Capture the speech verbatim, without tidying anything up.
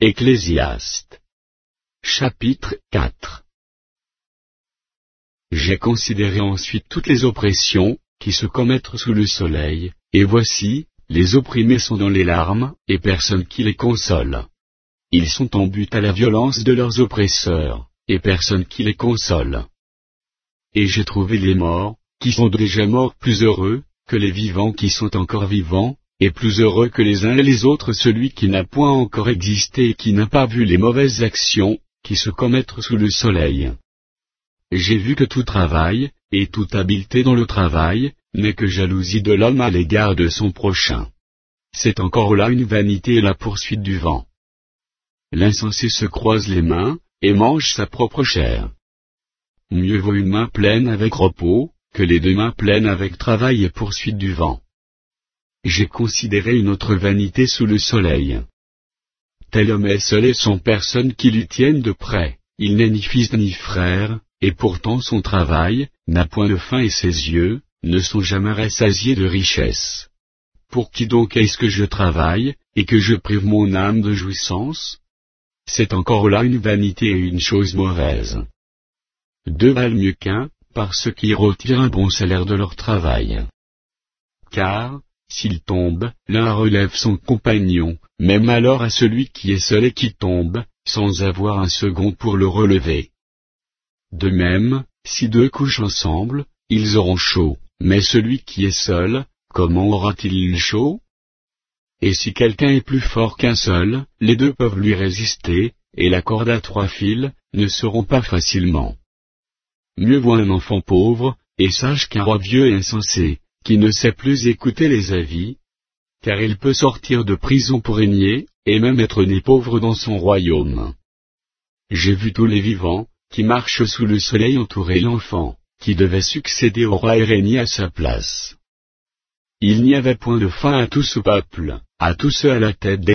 Ecclésiaste. Chapitre quatre. J'ai considéré ensuite toutes les oppressions qui se commettent sous le soleil, et voici, les opprimés sont dans les larmes, et personne qui les console. Ils sont en butte à la violence de leurs oppresseurs, et personne qui les console. Et j'ai trouvé les morts, qui sont déjà morts, plus heureux que les vivants qui sont encore vivants, et plus heureux que les uns et les autres celui qui n'a point encore existé et qui n'a pas vu les mauvaises actions qui se commettent sous le soleil. J'ai vu que tout travail, et toute habileté dans le travail, n'est que jalousie de l'homme à l'égard de son prochain. C'est encore là une vanité et la poursuite du vent. L'insensé se croise les mains, et mange sa propre chair. Mieux vaut une main pleine avec repos, que les deux mains pleines avec travail et poursuite du vent. J'ai considéré une autre vanité sous le soleil. Tel homme est seul et sans personne qui lui tienne de près, il n'est ni fils ni frère, et pourtant son travail n'a point de fin et ses yeux ne sont jamais rassasiés de richesse. Pour qui donc est-ce que je travaille, et que je prive mon âme de jouissance? C'est encore là une vanité et une chose mauvaise. Deux valent mieux qu'un, parce qu'ils retirent un bon salaire de leur travail. Car, s'il tombe, l'un relève son compagnon, même alors à celui qui est seul et qui tombe, sans avoir un second pour le relever. De même, si deux couchent ensemble, ils auront chaud, mais celui qui est seul, comment aura-t-il chaud? Et si quelqu'un est plus fort qu'un seul, les deux peuvent lui résister, et la corde à trois fils ne se rompt pas facilement. Mieux vaut un enfant pauvre, et sage qu'un roi vieux et insensé, qui ne sait plus écouter les avis, car il peut sortir de prison pour régner, et même être né pauvre dans son royaume. J'ai vu tous les vivants, qui marchent sous le soleil entourer l'enfant, qui devait succéder au roi et régner à sa place. Il n'y avait point de fin à tout ce peuple, à tous ceux à la tête des